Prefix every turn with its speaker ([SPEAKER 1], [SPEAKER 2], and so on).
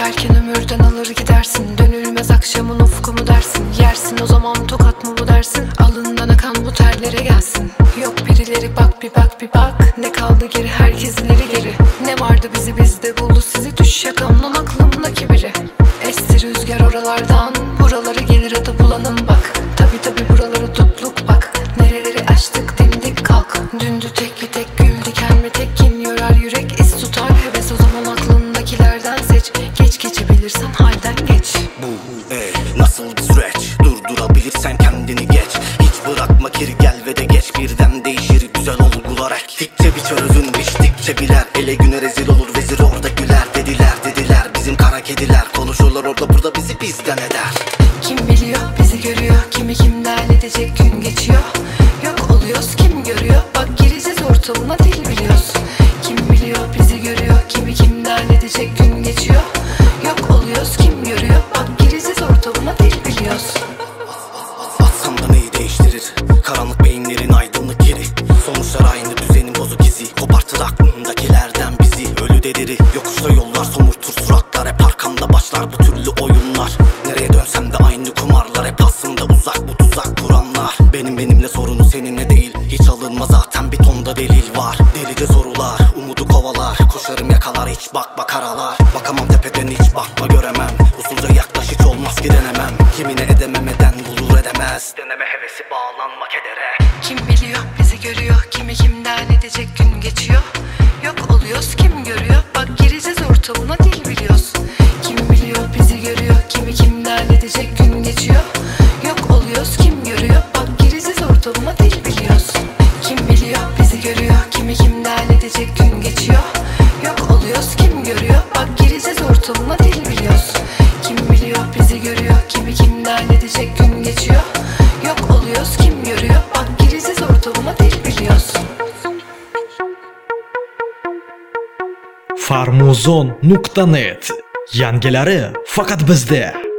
[SPEAKER 1] geçerken ömürden alır gidersin. Dönülmez akşamın ufkumu dersin. Yersin o zaman tokat mı bu dersin. Alından akan bu terlere gelsin. Yok birileri bak bir bak bir bak. Ne kaldı geri, herkes ileri geri. Ne vardı bizi bizde buldu sizi. Düş yakamdan aklımdaki biri. Esti rüzgar oralardan. Buraları gelir adı bulanım bak. Tabi buraları tutluk bak. Nereleri açtık dimdik kalk. Dündü tek bir tek gül diken mi tek kin yorar yürek iz tutar heves. O zaman aklındakilerden seç. Geç geçebilirsen halden geç.
[SPEAKER 2] Bu nasıl bir süreç? Durdurabilirsen kendini geç. Hiç bırakma geri gel ve de geç. Birden değişir güzel olgular ektikçe biçer özün biçtikçe biler. Ele güne rezil olur vezir orada güler. Dediler bizim kara kediler. Konuşurlar orada burada bizi bizden eder.
[SPEAKER 1] Kim biliyor bizi görüyor. Kimi kimden edecek gün geçiyor. Yok oluyoruz kim görüyor. Bak gireceğiz ortamına dil biliyoruz. Kim biliyor bizi görüyor. Kimi kimden edecek gün geçiyor. Yok oluyoruz kim görüyor. Bak gireceğiz ortamına dil biliyoruz.
[SPEAKER 2] Atsam da neyi değiştirir? Karanlık beyinlerin aydınlık yeri. Sonuçlar aynı düzenin bozuk izi. Kopartır aklındakilerden bizi. Ölü dediri yokuşta yollar somurtur suratlar. Hep arkamda başlar bu türlü oyunlar. Nereye dönsem de aynı kumarlar. Hep aslında uzak bu tuzak kuranlar. Benimle sorunu seninle değil. Hiç alınma zaten bir tonda delil var. Delice sorular umudu kovalar. Koşarım yakalar hiç bak aralar. Bakamam tepeden hiç bakma göremem. Usulca yaklaş hiç olmaz ki denemem. Kimine edemem eden bulur edemez. Deneme hevesi bağlanma kedere.
[SPEAKER 1] Kim biliyor bizi görüyor. Kimi kimden edecek gün geçiyor. Yok oluyoruz kim görüyor. Bak gireceğiz ortamına dil biliyoruz. Kim biliyor bizi görüyor. Kimi kimden edecek gün geçiyor. Yok oluyoruz kim görüyor. Bak gireceğiz ortamına dil biliyoruz. Kim biliyor bizi görüyor. Kimi kimden edecek gün geçiyor. Yok oluyoruz kim görüyor. Bak gireceğiz ortamına dil biliyoruz. Kim biliyor bizi görüyor. Kimi kimden edecek gün geçiyor. Yok oluyoruz kim görüyor. Bak gireceğiz ortamına dil biliyoruz.
[SPEAKER 3] Farmuzon.net. Yangilari faqat bizda.